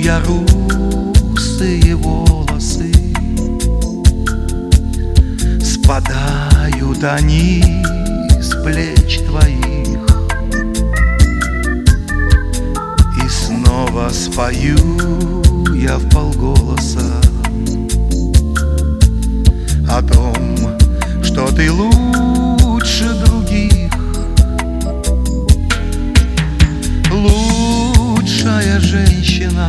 я русые волосы, спадают они с плеч твоих, и снова спою я вполголоса о том, что ты лучше других, лучшая женщина,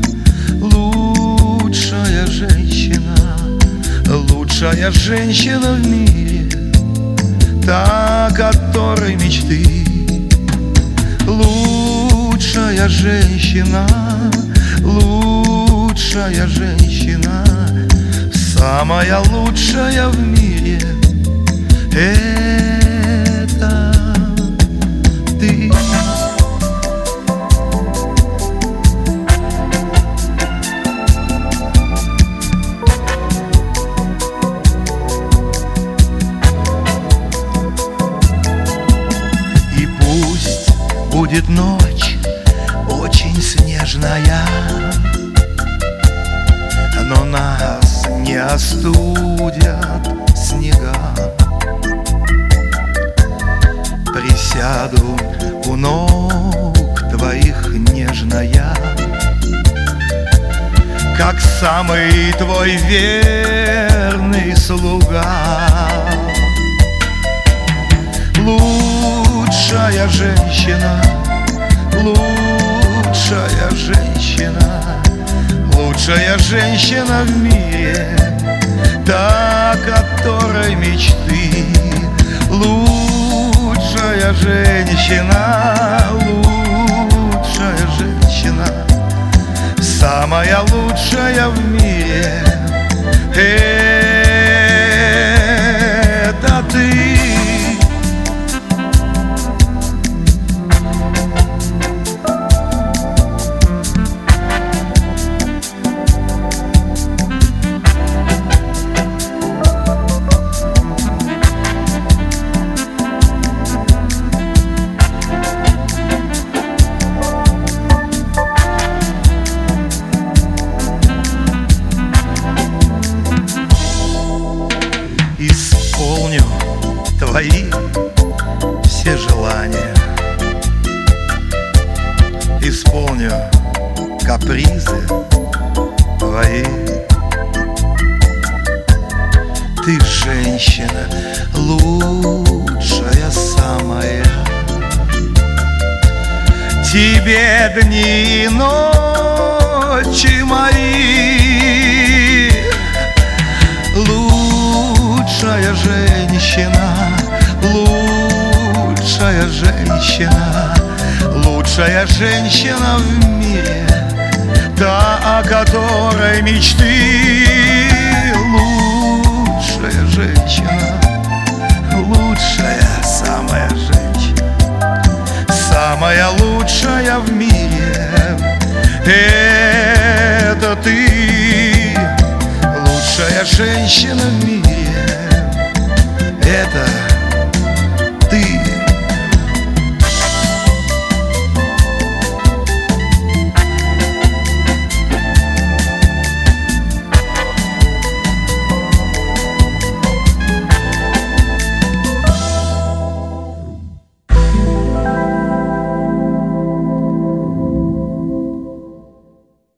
лучшая женщина, лучшая женщина в мире, та, которой мечты. Лучшая женщина, лучшая женщина, самая лучшая в мире — это ты. И пусть будет ночь очень снежная, но нас не остудят снега. Присяду у ног твоих нежная, как самый твой верный слуга. Лучшая женщина, лучшая женщина, лучшая женщина в мире, та, которой мечты. Лучшая женщина, лучшая женщина, самая лучшая в мире — это ты. Исполню твои все желания, исполню капризы твои. Ты женщина лучшая самая, тебе дни и ночи мои. Лучшая женщина, лучшая женщина, лучшая женщина в мире, та, о которой мечты. Лучшая женщина, лучшая самая женщина, самая лучшая в мире — это ты. Лучшая женщина в мире.